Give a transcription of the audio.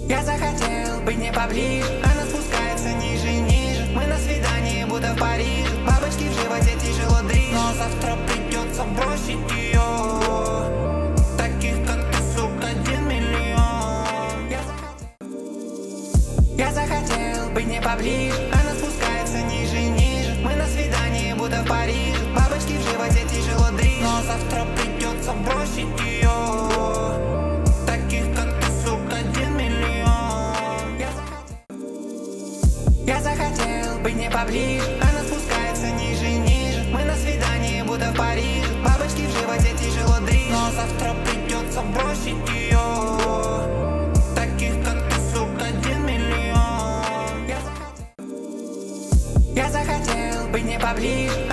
Я захотел быть не поближе, она спускается ниже и ниже. Мы на свидании, будто в Париже. Бабочки в животе тяжело дышат, но завтра придется бросить ее. Таких, как ты, сука, 1 миллион. Я захотел быть не поближе, она спускается ниже и ниже. Мы на свидании, будто в Париже. Бабочки в животе тяжело дышат, но завтра придется бросить ее. Я захотел быть не поближе, она спускается ниже и ниже. Мы на свидании, будто в Париже. Бабочки в животе тяжело дышат, но завтра придется бросить ее. Таких, как ты, сука, 1 миллион. Я захотел быть не поближе.